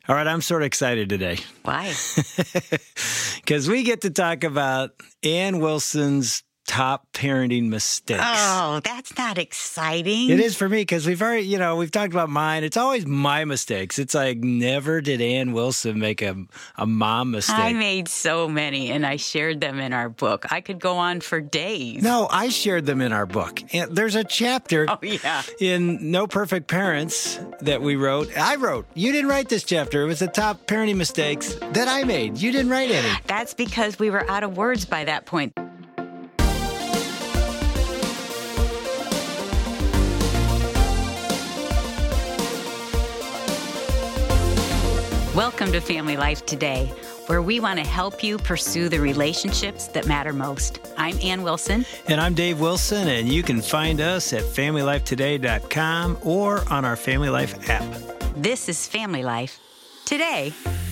All right, I'm sort of excited today. Why? Because we get to talk about Ann Wilson's top parenting mistakes. Oh, that's not exciting. It is for me because we've talked about mine. It's always my mistakes. It's like never did Ann Wilson make a mom mistake. I made so many, and I shared them in our book. I could go on for days. No, I shared them in our book. And there's a chapter in No Perfect Parents that we wrote. I wrote. You didn't write this chapter. It was the top parenting mistakes that I made. You didn't write any. That's because we were out of words by that point. Welcome to Family Life Today, where we want to help you pursue the relationships that matter most. I'm Ann Wilson. And I'm Dave Wilson, and you can find us at FamilyLifeToday.com or on our Family Life app. This is Family Life Today.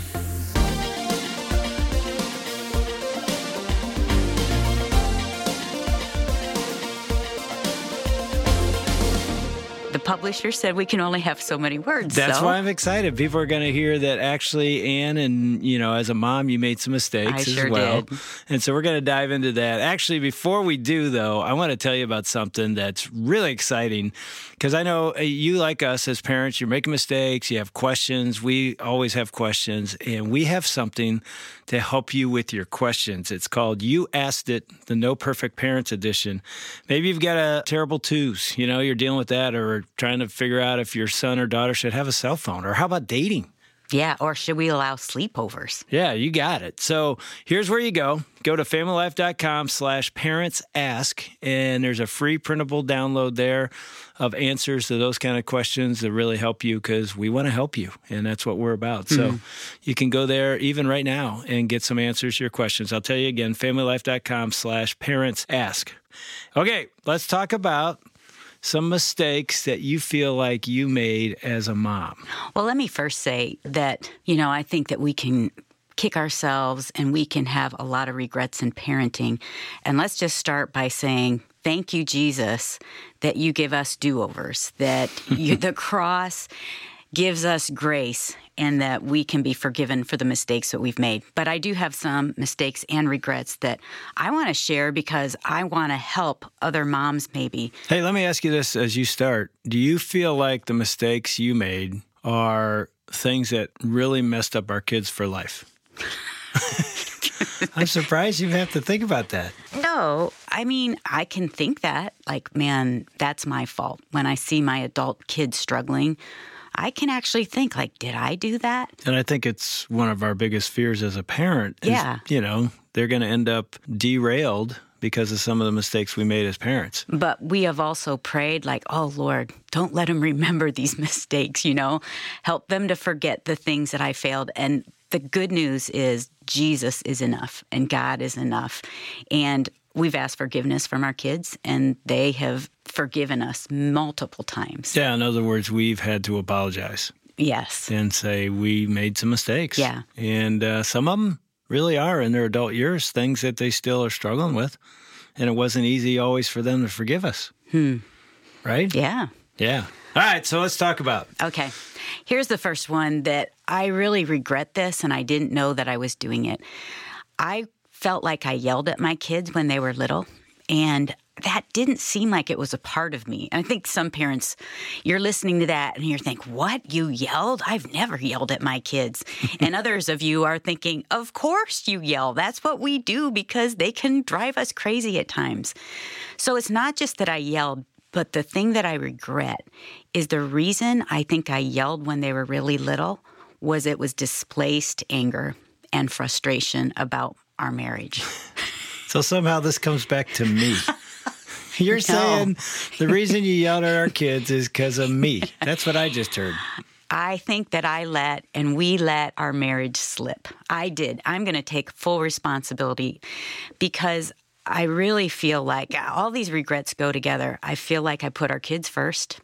The publisher said we can only have so many words. That's why I'm excited. People are going to hear that actually, Ann, and as a mom, you made some mistakes as well. Did. And so we're going to dive into that. Actually, before we do, though, I want to tell you about something that's really exciting because I know you, like us as parents, you're making mistakes, you have questions. We always have questions, and we have something to help you with your questions. It's called You Asked It, the No Perfect Parents Edition. Maybe you've got a terrible twos, you're dealing with that, or trying to figure out if your son or daughter should have a cell phone, or how about dating? Yeah, or should we allow sleepovers? Yeah, you got it. So here's where you go. Go to FamilyLife.com/ParentsAsk, and there's a free printable download there of answers to those kind of questions that really help you because we want to help you, and that's what we're about. So you can go there even right now and get some answers to your questions. I'll tell you again, FamilyLife.com/ParentsAsk. Okay, let's talk about some mistakes that you feel like you made as a mom. Well, let me first say that, I think that we can kick ourselves and we can have a lot of regrets in parenting. And let's just start by saying, thank you, Jesus, that you give us do-overs, that the cross gives us grace and that we can be forgiven for the mistakes that we've made. But I do have some mistakes and regrets that I want to share because I want to help other moms maybe. Hey, let me ask you this as you start. Do you feel like the mistakes you made are things that really messed up our kids for life? I'm surprised you have to think about that. No, I can think that. Like, man, that's my fault. When I see my adult kids struggling, I can actually think, like, did I do that? And I think it's one of our biggest fears as a parent is, yeah. They're going to end up derailed because of some of the mistakes we made as parents. But we have also prayed, like, oh, Lord, don't let them remember these mistakes, Help them to forget the things that I failed. And the good news is Jesus is enough and God is enough. And we've asked forgiveness from our kids, and they have forgiven us multiple times. Yeah, in other words, we've had to apologize. Yes. And say we made some mistakes. Yeah. And some of them really are in their adult years, things that they still are struggling with. And it wasn't easy always for them to forgive us. Right? Yeah. Yeah. All right, so let's talk about it. Okay. Here's the first one that I really regret this, and I didn't know that I was doing it. I felt like I yelled at my kids when they were little, and that didn't seem like it was a part of me. And I think some parents, you're listening to that and you're thinking, what, you yelled? I've never yelled at my kids. And others of you are thinking, of course you yell. That's what we do because they can drive us crazy at times. So it's not just that I yelled, but the thing that I regret is the reason I think I yelled when they were really little was it was displaced anger and frustration about our marriage. So somehow this comes back to me. You're saying the reason you yelled at our kids is because of me. That's what I just heard. I think that we let our marriage slip. I did. I'm going to take full responsibility because I really feel like all these regrets go together. I feel like I put our kids first,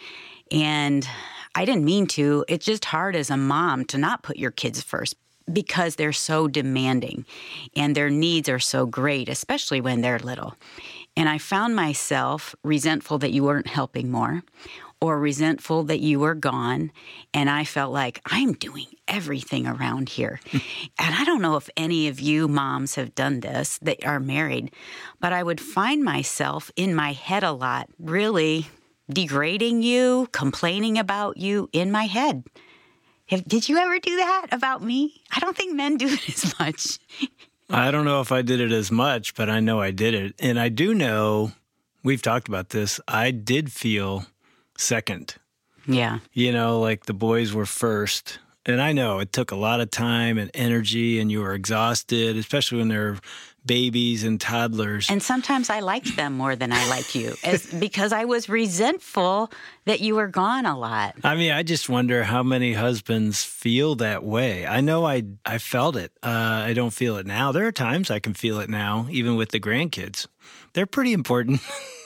and I didn't mean to. It's just hard as a mom to not put your kids first because they're so demanding and their needs are so great, especially when they're little. And I found myself resentful that you weren't helping more, or resentful that you were gone. And I felt like I'm doing everything around here. And I don't know if any of you moms have done this that are married, but I would find myself in my head a lot, really degrading you, complaining about you in my head. Did you ever do that about me? I don't think men do it as much. I don't know if I did it as much, but I know I did it. And I do know, we've talked about this, I did feel second. Yeah. Like the boys were first. And I know it took a lot of time and energy, and you were exhausted, especially when they're babies and toddlers. And sometimes I liked them more than I liked you because I was resentful that you were gone a lot. I mean, I just wonder how many husbands feel that way. I know I felt it. I don't feel it now. There are times I can feel it now, even with the grandkids. They're pretty important.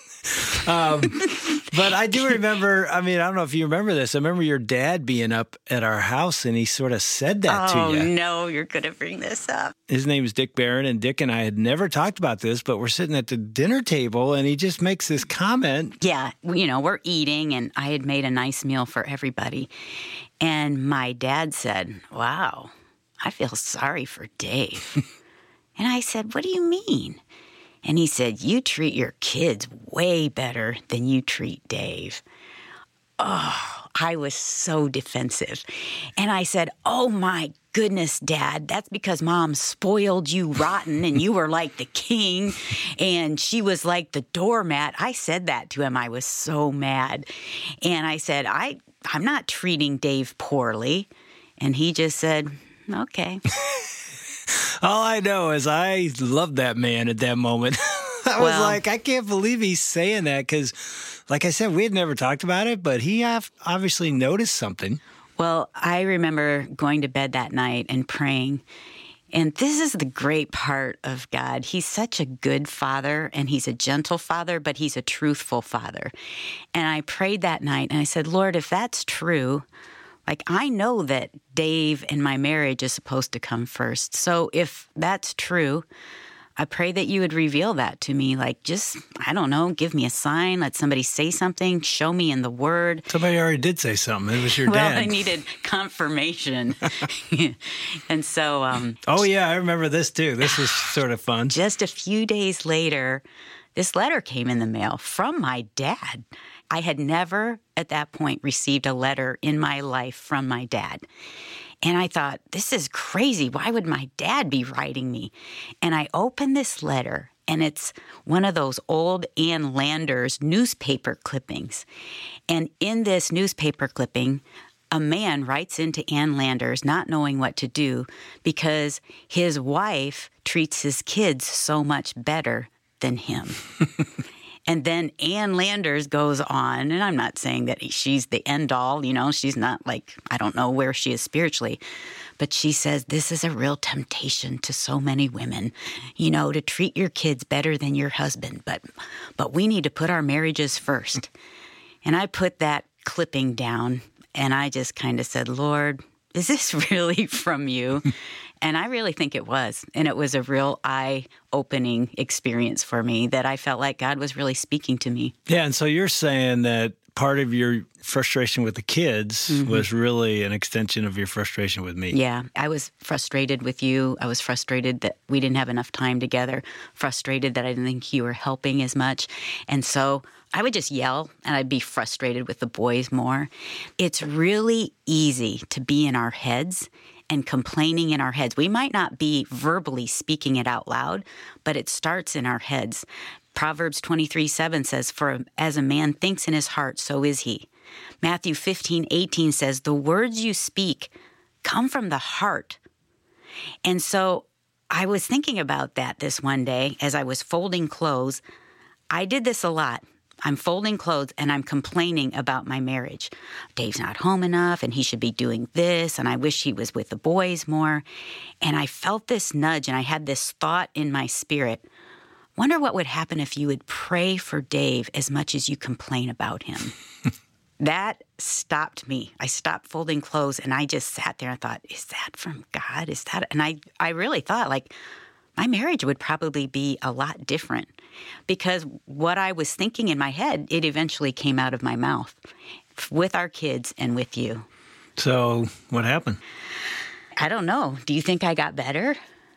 But I do remember, I don't know if you remember this. I remember your dad being up at our house, and he sort of said that to you. Oh, no, you're going to bring this up. His name is Dick Barron, and Dick and I had never talked about this, but we're sitting at the dinner table, and he just makes this comment. Yeah, we're eating, and I had made a nice meal for everybody. And my dad said, "Wow, I feel sorry for Dave." And I said, "What do you mean?" And he said, "You treat your kids way better than you treat Dave." Oh, I was so defensive. And I said, "Oh my goodness, Dad, that's because Mom spoiled you rotten and you were like the king and she was like the doormat." I said that to him. I was so mad. And I said, I'm not treating Dave poorly. And he just said, "Okay." All I know is I loved that man at that moment. I was like, I can't believe he's saying that because, like I said, we had never talked about it, but he obviously noticed something. Well, I remember going to bed that night and praying. And this is the great part of God. He's such a good father, and he's a gentle father, but he's a truthful father. And I prayed that night, and I said, "Lord, if that's true, I know that Dave and my marriage is supposed to come first. So if that's true, I pray that you would reveal that to me. Just, I don't know, give me a sign, let somebody say something, show me in the Word." Somebody already did say something. It was your dad. Well, I needed confirmation. And so... oh, yeah, I remember this, too. This was sort of fun. Just a few days later, this letter came in the mail from my dad. I had never, at that point, received a letter in my life from my dad. And I thought, this is crazy. Why would my dad be writing me? And I opened this letter, and it's one of those old Ann Landers newspaper clippings. And in this newspaper clipping, a man writes into Ann Landers not knowing what to do because his wife treats his kids so much better than him. And then Ann Landers goes on, and I'm not saying that she's the end all, she's not I don't know where she is spiritually, but she says this is a real temptation to so many women, to treat your kids better than your husband, but we need to put our marriages first. And I put that clipping down, and I just kind of said, "Lord, is this really from you?" And I really think it was. And it was a real eye-opening experience for me that I felt like God was really speaking to me. Yeah, and so you're saying that part of your frustration with the kids was really an extension of your frustration with me. Yeah, I was frustrated with you. I was frustrated that we didn't have enough time together, frustrated that I didn't think you were helping as much. And so I would just yell, and I'd be frustrated with the boys more. It's really easy to be in our heads and complaining in our heads. We might not be verbally speaking it out loud, but it starts in our heads. Proverbs 23:7 says, "For as a man thinks in his heart, so is he." Matthew 15:18 says, "The words you speak come from the heart." And so I was thinking about that this one day as I was folding clothes. I did this a lot. I'm folding clothes and I'm complaining about my marriage. Dave's not home enough and he should be doing this, and I wish he was with the boys more. And I felt this nudge, and I had this thought in my spirit. Wonder what would happen if you would pray for Dave as much as you complain about him. That stopped me. I stopped folding clothes, and I just sat there and thought, is that from God? Is that? And I really thought, my marriage would probably be a lot different, because what I was thinking in my head, it eventually came out of my mouth. with our kids and with you. So what happened? I don't know. Do you think I got better?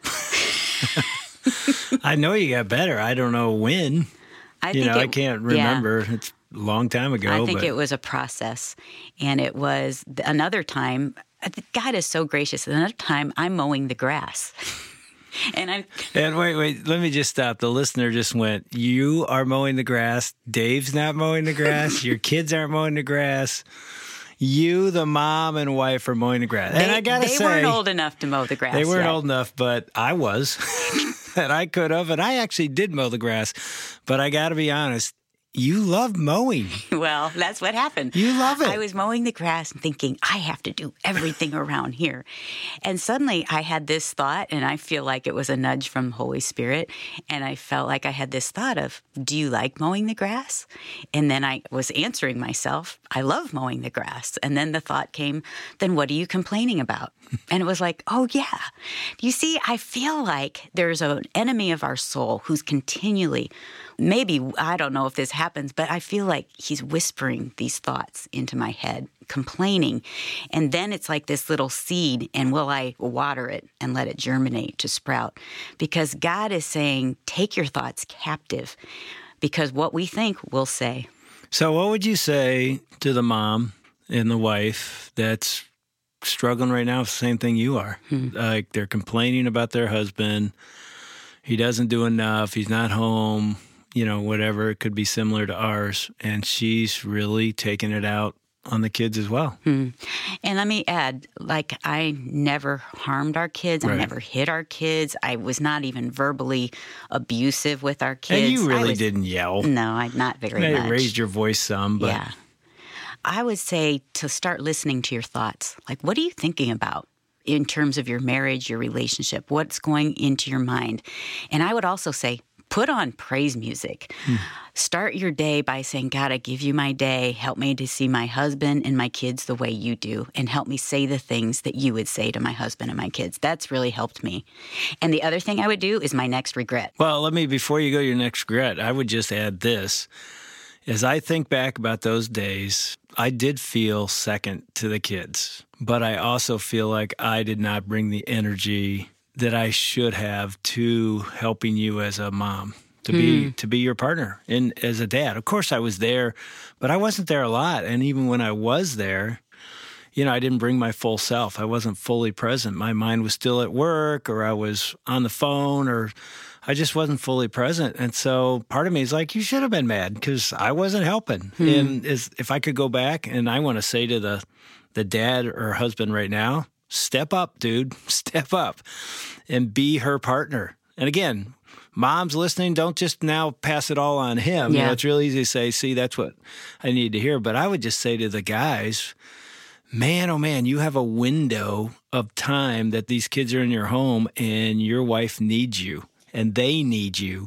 I know you got better. I don't know when. I can't remember. Yeah. It's a long time ago. I think it was a process. And it was another time. God is so gracious. Another time, I'm mowing the grass. And wait, let me just stop. The listener just went, you are mowing the grass. Dave's not mowing the grass. Your kids aren't mowing the grass. You, the mom and wife, are mowing the grass. And I got to say, they weren't old enough to mow the grass. They weren't old enough, but I was. And I could have. And I actually did mow the grass. But I got to be honest, you love mowing. Well, that's what happened. You love it. I was mowing the grass and thinking, I have to do everything around here. And suddenly I had this thought, and I feel like it was a nudge from Holy Spirit. And I felt like I had this thought of, do you like mowing the grass? And then I was answering myself, I love mowing the grass. And then the thought came, then what are you complaining about? And it was like, oh, yeah. You see, I feel like there's an enemy of our soul who's continually, maybe, I don't know if this happens, but I feel like he's whispering these thoughts into my head, complaining. And then it's like this little seed, and will I water it and let it germinate to sprout? Because God is saying, take your thoughts captive, because what we think, we'll say. So what would you say to the mom and the wife that's struggling right now with the same thing you are? Like they're complaining about their husband. He doesn't do enough. He's not home. Whatever. It could be similar to ours. And she's really taking it out on the kids as well. And let me add, like, I never harmed our kids. Right. I never hit our kids. I was not even verbally abusive with our kids. And you really didn't yell. No, not very much. You raised your voice some, but... Yeah. I would say to start listening to your thoughts. Like, what are you thinking about in terms of your marriage, your relationship? What's going into your mind? And I would also say, put on praise music. Start your day by saying, God, I give you my day. Help me to see my husband and my kids the way you do, and help me say the things that you would say to my husband and my kids. That's really helped me. And the other thing I would do is my next regret. Well, before you go to your next regret, I would just add this. As I think back about those days, I did feel second to the kids, but I also feel like I did not bring the energy that I should have to helping you as a mom, to be your partner and as a dad. Of course, I was there, but I wasn't there a lot. And even when I was there, I didn't bring my full self. I wasn't fully present. My mind was still at work, or I was on the phone, or I just wasn't fully present. And so part of me is like, you should have been mad because I wasn't helping. And if I could go back, and I want to say to the dad or husband right now, step up, dude, step up and be her partner. And again, moms listening, don't just now pass it all on him. Yeah. It's real easy to say, see, that's what I need to hear. But I would just say to the guys, man, oh man, you have a window of time that these kids are in your home and your wife needs you. And they need you.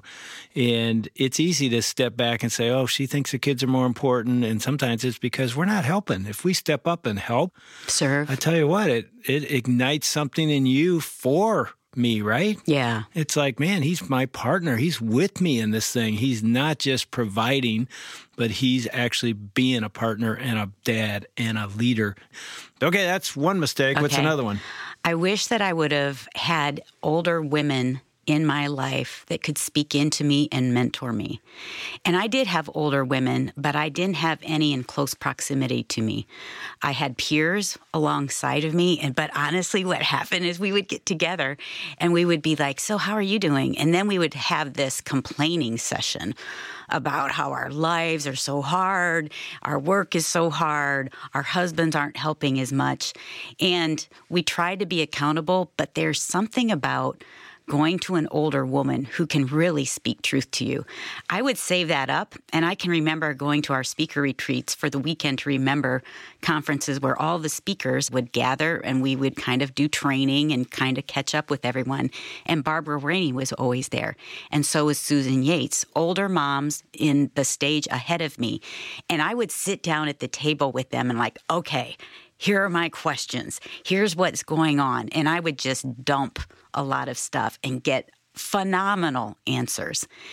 And it's easy to step back and say, oh, she thinks the kids are more important. And sometimes it's because we're not helping. If we step up and help, serve, I tell you what, it ignites something in you for me, right? Yeah. It's like, man, he's my partner. He's with me in this thing. He's not just providing, but he's actually being a partner and a dad and a leader. Okay, that's one mistake. What's another one? I wish that I would have had older women in my life that could speak into me and mentor me. And I did have older women, but I didn't have any in close proximity to me. I had peers alongside of me, but honestly, what happened is we would get together and we would be like, so how are you doing? And then we would have this complaining session about how our lives are so hard, our work is so hard, our husbands aren't helping as much. And we try to be accountable, but there's something about going to an older woman who can really speak truth to you. I would save that up, and I can remember going to our speaker retreats for the weekend to remember conferences where all the speakers would gather and we would kind of do training and kind of catch up with everyone. And Barbara Rainey was always there, and so was Susan Yates, older moms in the stage ahead of me. And I would sit down at the table with them and like, okay, here are my questions. Here's what's going on. And I would just dump a lot of stuff and get phenomenal answers.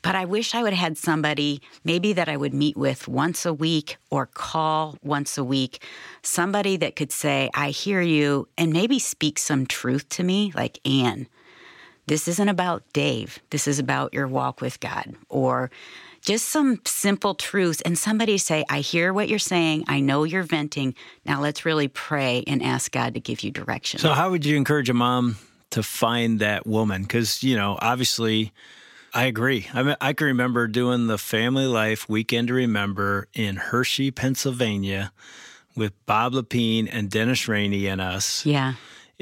But I wish I would have had somebody maybe that I would meet with once a week or call once a week, somebody that could say, I hear you, and maybe speak some truth to me, like, Ann, this isn't about Dave. This is about your walk with God. Or just some simple truths. And somebody say, I hear what you're saying. I know you're venting. Now let's really pray and ask God to give you direction. So how would you encourage a mom to find that woman? Because, obviously, I agree. I can remember doing the Family Life Weekend to Remember in Hershey, Pennsylvania with Bob Lepine and Dennis Rainey and us. Yeah.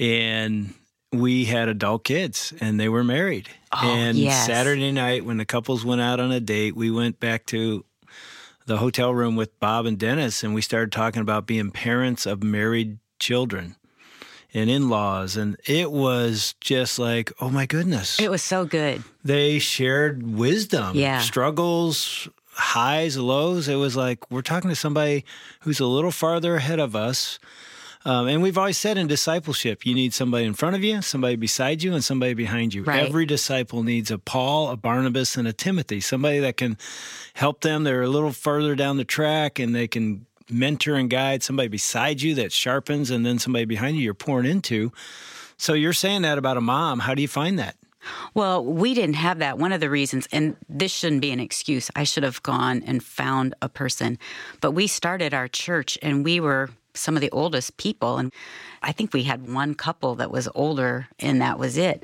And we had adult kids, and they were married. Oh, and yes. Saturday night, when the couples went out on a date, we went back to the hotel room with Bob and Dennis, and we started talking about being parents of married children and in-laws. And it was just like, oh, my goodness. It was so good. They shared wisdom, struggles, highs, lows. It was like we're talking to somebody who's a little farther ahead of us. And we've always said in discipleship, you need somebody in front of you, somebody beside you, and somebody behind you. Right. Every disciple needs a Paul, a Barnabas, and a Timothy, somebody that can help them. They're a little further down the track, and they can mentor and guide, somebody beside you that sharpens, and then somebody behind you you're pouring into. So you're saying that about a mom. How do you find that? Well, we didn't have that. One of the reasons, and this shouldn't be an excuse, I should have gone and found a person. But we started our church, and we were some of the oldest people. And I think we had one couple that was older, and that was it.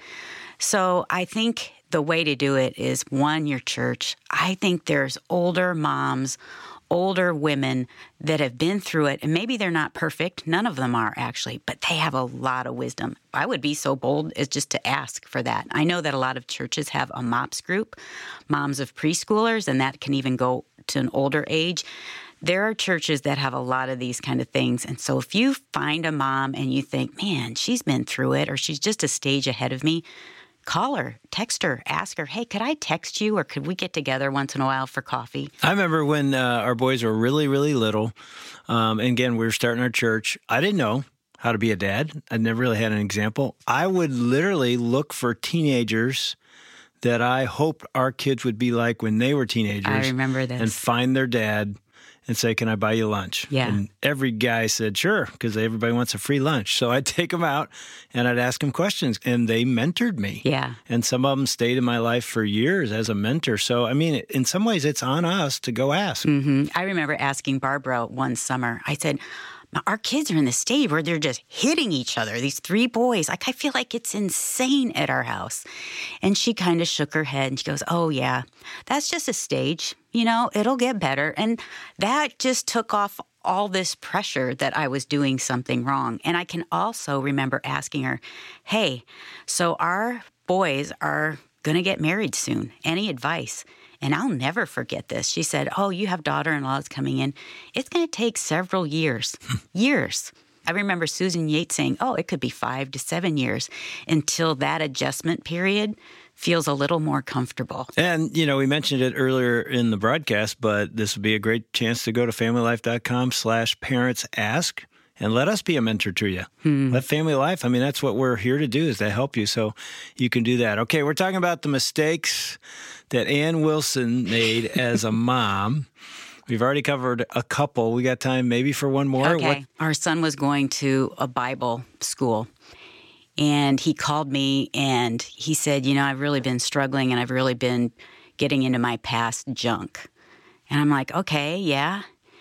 So I think the way to do it is, one, your church. I think there's older moms, older women that have been through it, and maybe they're not perfect. None of them are, actually, but they have a lot of wisdom. I would be so bold as just to ask for that. I know that a lot of churches have a MOPS group, moms of preschoolers, and that can even go to an older age. There are churches that have a lot of these kind of things. And so if you find a mom and you think, man, she's been through it, or she's just a stage ahead of me, call her, text her, ask her, hey, could I text you, or could we get together once in a while for coffee? I remember when our boys were really, really little. And again, we were starting our church. I didn't know how to be a dad. I'd never really had an example. I would literally look for teenagers that I hoped our kids would be like when they were teenagers. I remember this. And find their dad and say, can I buy you lunch? Yeah. And every guy said, sure, because everybody wants a free lunch. So I'd take them out and I'd ask them questions, and they mentored me. Yeah. And some of them stayed in my life for years as a mentor. So, I mean, in some ways, it's on us to go ask. Mm-hmm. I remember asking Barbara one summer, I said, our kids are in this stage where they're just hitting each other, these three boys. Like, I feel like it's insane at our house. And she kind of shook her head and she goes, oh, yeah, that's just a stage. It'll get better. And that just took off all this pressure that I was doing something wrong. And I can also remember asking her, hey, so our boys are going to get married soon. Any advice? And I'll never forget this. She said, oh, you have daughter-in-laws coming in. It's going to take several years. Years. I remember Susan Yates saying, oh, it could be 5 to 7 years until that adjustment period feels a little more comfortable. And, we mentioned it earlier in the broadcast, but this would be a great chance to go to familylife.com/parentsask and let us be a mentor to you. Let Family Life, that's what we're here to do, is to help you. So you can do that. Okay, we're talking about the mistakes that Ann Wilson made as a mom. We've already covered a couple. We got time maybe for one more. Okay. Our son was going to a Bible school, and he called me and he said, I've really been struggling, and I've really been getting into my past junk. And I'm like, okay, yeah.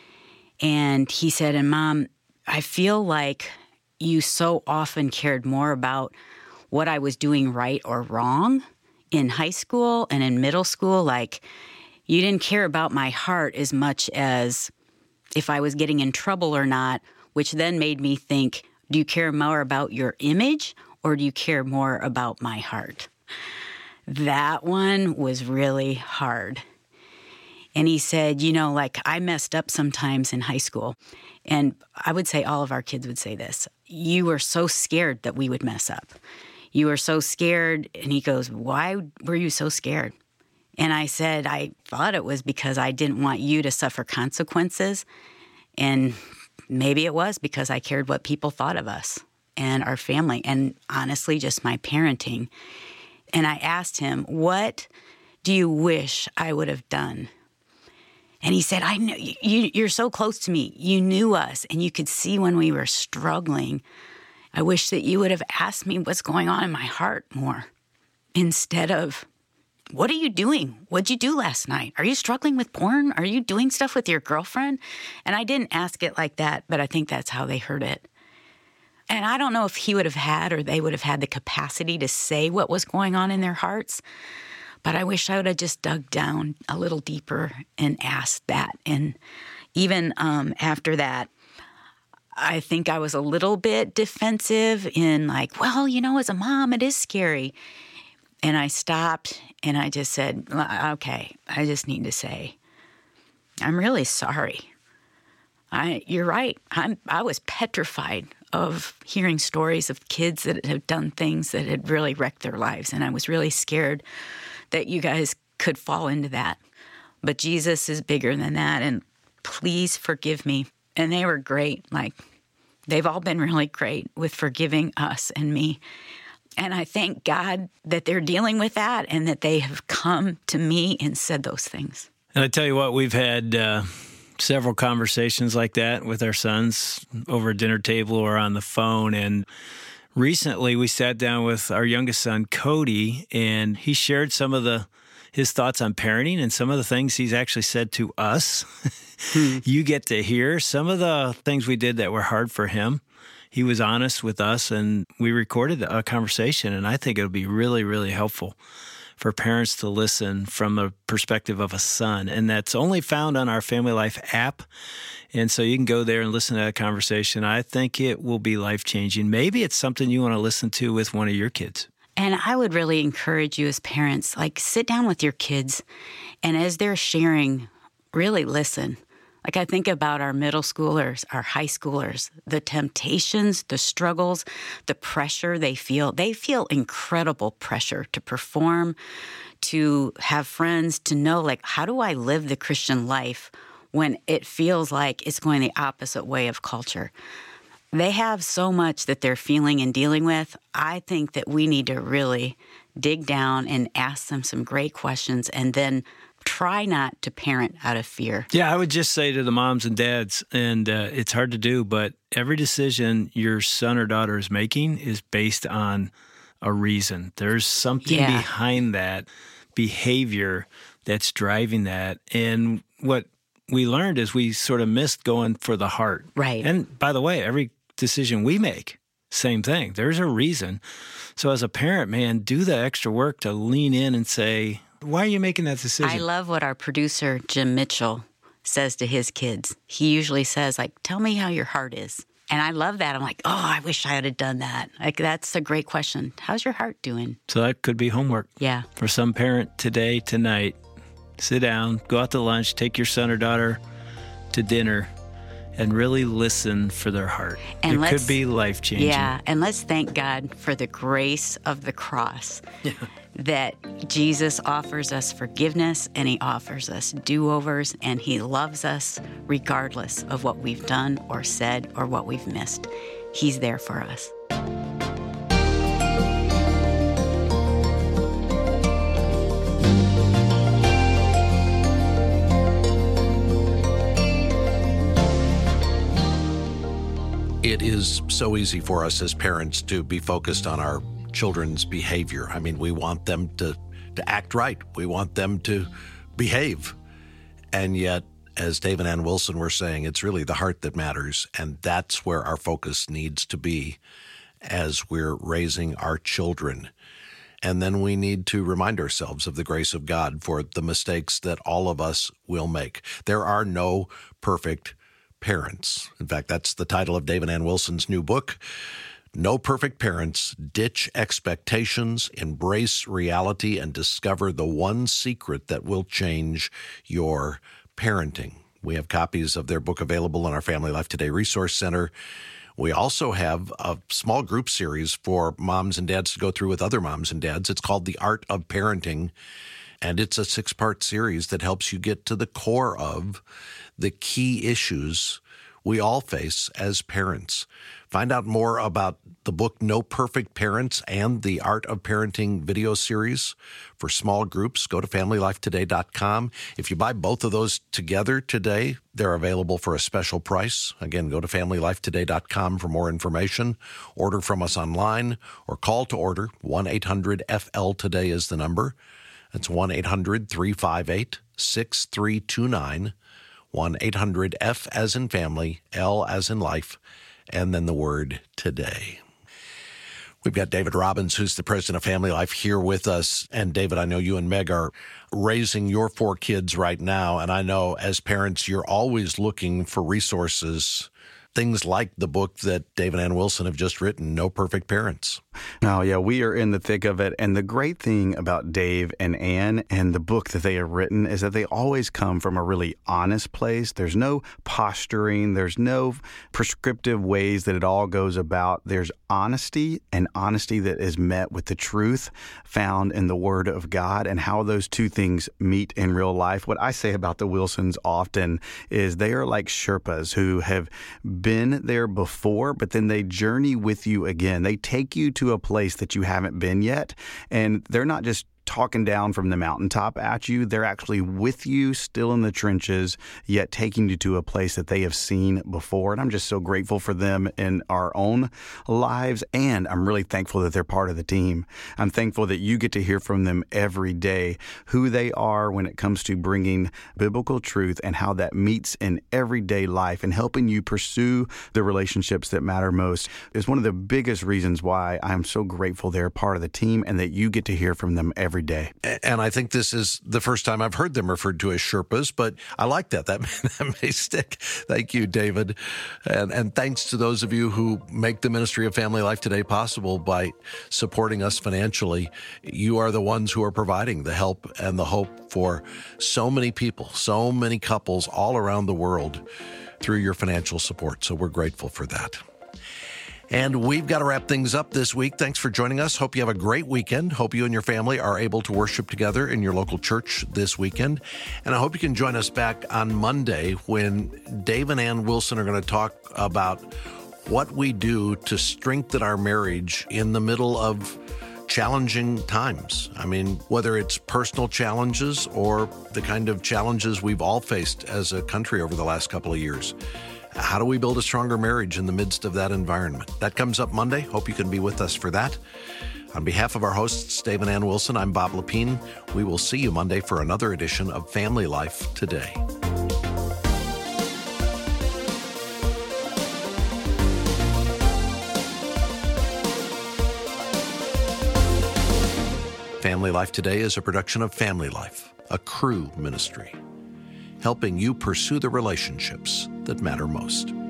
And he said, and Mom, I feel like you so often cared more about what I was doing right or wrong in high school and in middle school. Like, you didn't care about my heart as much as if I was getting in trouble or not, which then made me think, do you care more about your image or do you care more about my heart? That one was really hard. And he said, I messed up sometimes in high school. And I would say all of our kids would say this. You were so scared that we would mess up. You were so scared. And he goes, why were you so scared? And I said, I thought it was because I didn't want you to suffer consequences. And maybe it was because I cared what people thought of us and our family, and honestly, just my parenting. And I asked him, what do you wish I would have done? And he said, I know you're so close to me. You knew us and you could see when we were struggling. I wish that you would have asked me what's going on in my heart more instead of, what are you doing? What'd you do last night? Are you struggling with porn? Are you doing stuff with your girlfriend? And I didn't ask it like that, but I think that's how they heard it. And I don't know if he would have had or they would have had the capacity to say what was going on in their hearts, but I wish I would have just dug down a little deeper and asked that. And even after that, I think I was a little bit defensive in like, well, as a mom, it is scary. And I stopped and I just said, okay, I just need to say, I'm really sorry. You're right. I was petrified of hearing stories of kids that have done things that had really wrecked their lives. And I was really scared that you guys could fall into that. But Jesus is bigger than that. And please forgive me. And they were great. Like, they've all been really great with forgiving us and me. And I thank God that they're dealing with that and that they have come to me and said those things. And I tell you what, we've had several conversations like that with our sons over a dinner table or on the phone. And recently we sat down with our youngest son, Cody, and he shared some of his thoughts on parenting and some of the things he's actually said to us. You get to hear some of the things we did that were hard for him. He was honest with us, and we recorded a conversation, and I think it'll be really, really helpful for parents to listen from a perspective of a son. And that's only found on our Family Life app. And so you can go there and listen to that conversation. I think it will be life-changing. Maybe it's something you want to listen to with one of your kids. And I would really encourage you as parents, like, sit down with your kids, and as they're sharing, really listen. Like, I think about our middle schoolers, our high schoolers, the temptations, the struggles, the pressure they feel. They feel incredible pressure to perform, to have friends, to know, like, how do I live the Christian life when it feels like it's going the opposite way of culture? They have so much that they're feeling and dealing with. I think that we need to really dig down and ask them some great questions and then try not to parent out of fear. Yeah, I would just say to the moms and dads, and it's hard to do, but every decision your son or daughter is making is based on a reason. There's something behind that behavior that's driving that. And what we learned is we sort of missed going for the heart. Right. And by the way, every decision we make, same thing. There's a reason. So as a parent, man, do the extra work to lean in and say, why are you making that decision? I love what our producer, Jim Mitchell, says to his kids. He usually says, like, tell me how your heart is. And I love that. I'm like, oh, I wish I had done that. Like, that's a great question. How's your heart doing? So that could be homework. Yeah. For some parent today, tonight, sit down, go out to lunch, take your son or daughter to dinner, and really listen for their heart. And it could be life-changing. Yeah, and let's thank God for the grace of the cross. Yeah. That Jesus offers us forgiveness and he offers us do-overs and he loves us regardless of what we've done or said or what we've missed. He's there for us. It is so easy for us as parents to be focused on our children's behavior. I mean, we want them to act right. We want them to behave. And yet, as Dave and Ann Wilson were saying, it's really the heart that matters. And that's where our focus needs to be as we're raising our children. And then we need to remind ourselves of the grace of God for the mistakes that all of us will make. There are no perfect parents. In fact, that's the title of Dave and Ann Wilson's new book, No Perfect Parents, Ditch Expectations, Embrace Reality, and Discover the One Secret That Will Change Your Parenting. We have copies of their book available in our Family Life Today Resource Center. We also have a small group series for moms and dads to go through with other moms and dads. It's called The Art of Parenting, and it's a 6-part series that helps you get to the core of the key issues we all face as parents. Find out more about the book No Perfect Parents and the Art of Parenting video series for small groups. Go to FamilyLifeToday.com. If you buy both of those together today, they're available for a special price. Again, go to FamilyLifeToday.com for more information. Order from us online or call to order. 1-800-FL-TODAY is the number. That's 1-800-358-6329. 1-800-F as in family, L as in life, and then the word today. We've got David Robbins, who's the president of Family Life, here with us. And David, I know you and Meg are raising your 4 kids right now. And I know as parents, you're always looking for resources, things like the book that Dave and Ann Wilson have just written, No Perfect Parents. Oh, yeah, we are in the thick of it. And the great thing about Dave and Ann and the book that they have written is that they always come from a really honest place. There's no posturing. There's no prescriptive ways that it all goes about. There's honesty, and honesty that is met with the truth found in the Word of God, and how those two things meet in real life. What I say about the Wilsons often is they are like Sherpas who have been there before, but then they journey with you again. They take you to a place that you haven't been yet, and they're not just talking down from the mountaintop at you. They're actually with you, still in the trenches, yet taking you to a place that they have seen before. And I'm just so grateful for them in our own lives, and I'm really thankful that they're part of the team. I'm thankful that you get to hear from them every day, who they are when it comes to bringing biblical truth and how that meets in everyday life and helping you pursue the relationships that matter most. Is one of the biggest reasons why I'm so grateful they're part of the team and that you get to hear from them every day. And I think this is the first time I've heard them referred to as Sherpas, but I like that. That may stick. Thank you, David. And thanks to those of you who make the ministry of Family Life Today possible by supporting us financially. You are the ones who are providing the help and the hope for so many people, so many couples all around the world through your financial support. So we're grateful for that. And we've got to wrap things up this week. Thanks for joining us. Hope you have a great weekend. Hope you and your family are able to worship together in your local church this weekend. And I hope you can join us back on Monday when Dave and Ann Wilson are going to talk about what we do to strengthen our marriage in the middle of challenging times. I mean, whether it's personal challenges or the kind of challenges we've all faced as a country over the last couple of years. How do we build a stronger marriage in the midst of that environment? That comes up Monday. Hope you can be with us for that. On behalf of our hosts, Dave and Ann Wilson, I'm Bob Lepine. We will see you Monday for another edition of Family Life Today. Family Life Today is a production of Family Life, a Cru ministry, helping you pursue the relationships that matter most.